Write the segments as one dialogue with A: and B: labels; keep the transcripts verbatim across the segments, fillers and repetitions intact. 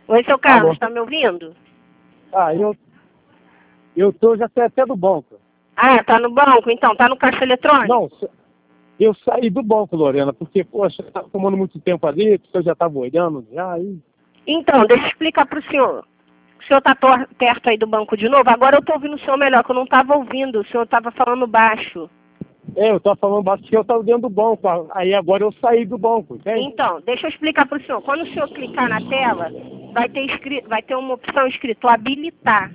A: Oi, seu
B: Alô?
A: Carlos, tá me ouvindo?
B: Ah, eu, eu tô, já saí até do banco.
A: Ah, tá no banco? Então, tá no caixa eletrônico?
B: Não, eu saí do banco, Lorena, porque, poxa, eu tava tomando muito tempo ali, porque eu já tava olhando, já aí.
A: Então, deixa eu explicar pro senhor. O senhor tá tor- perto aí do banco de novo? Agora eu tô ouvindo o senhor melhor, que eu não tava ouvindo. O senhor tava falando baixo.
B: É, eu tava falando baixo que eu tava dentro do banco, aí agora eu saí do banco, entende?
A: Então, deixa eu explicar pro senhor. Quando o senhor clicar na tela, vai ter, escri- vai ter uma opção escrito habilitar.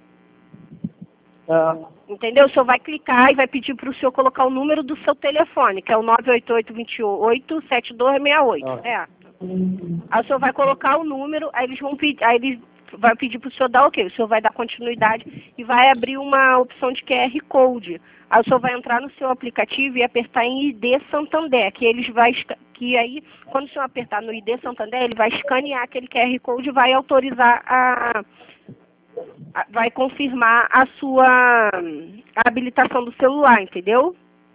B: Ah,
A: Entendeu? O senhor vai clicar e vai pedir para o senhor colocar o número do seu telefone, que é o nove oito oito, dois oito, sete dois seis oito,
B: ah.
A: certo? Aí o senhor vai colocar o número, aí eles vão pedir, aí eles vai pedir para o senhor dar ok. O senhor vai dar continuidade e vai abrir uma opção de Q R Code. Aí o senhor vai entrar no seu aplicativo e apertar em I D Santander, que eles vai esca- que aí, quando o senhor apertar no I D Santander, ele vai escanear aquele Q R Code e vai autorizar a a- vai confirmar a sua a habilitação do celular, entendeu?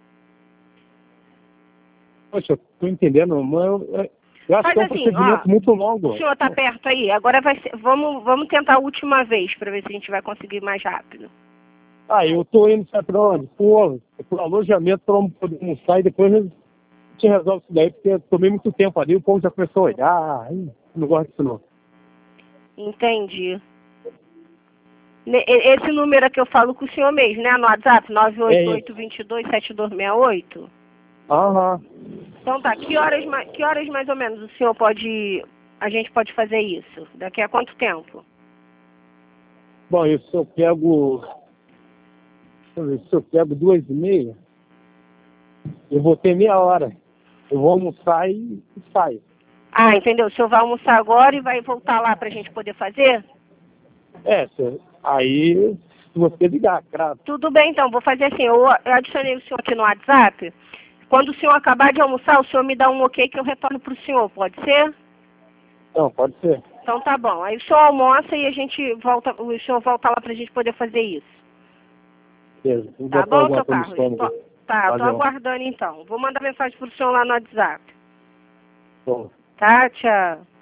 B: Poxa, eu tô entendendo, mas eu, eu eu acho
A: Faz
B: que é um
A: assim,
B: procedimento
A: ó,
B: muito
A: o
B: longo.
A: senhor tá perto aí, agora vai ser, vamos, vamos tentar a última vez para ver se a gente vai conseguir mais rápido.
B: Ah, eu tô indo, sabe pra onde? Pô, pro alojamento pra eu poder almoçar e depois a gente resolve isso daí, porque eu tomei muito tempo ali, o povo já começou a olhar, ai, não gosto disso não.
A: Entendi. Ne- e- Esse número aqui eu falo com o senhor mesmo, né? No WhatsApp, nove oito oito, dois dois, sete dois seis oito.
B: Aham.
A: Então tá, que horas, ma- que horas mais ou menos o senhor pode, a gente pode fazer isso? Daqui a quanto tempo?
B: Bom, eu se eu pego. Deixa eu ver, se eu pego duas e meia, eu vou ter meia hora. Eu vou almoçar e, e saio.
A: Ah, entendeu? O senhor vai almoçar agora e vai voltar lá pra gente poder fazer?
B: É, se- aí se você ligar, claro.
A: Tudo bem, então. Vou fazer assim. Eu, eu adicionei o senhor aqui no WhatsApp. Quando o senhor acabar de almoçar, o senhor me dá um ok que eu retorno pro senhor. Pode ser?
B: Não, pode ser.
A: Então tá bom. Aí o senhor almoça e a gente volta, o senhor volta lá pra gente poder fazer isso.
B: Beleza. Vou
A: Tá
B: botar
A: bom,
B: alguma
A: seu
B: coisa no
A: Carlos?
B: estômago.
A: Tô- tá, tô
B: Valeu.
A: aguardando então. Vou mandar mensagem pro senhor lá no WhatsApp.
B: Bom.
A: Tá, tchau.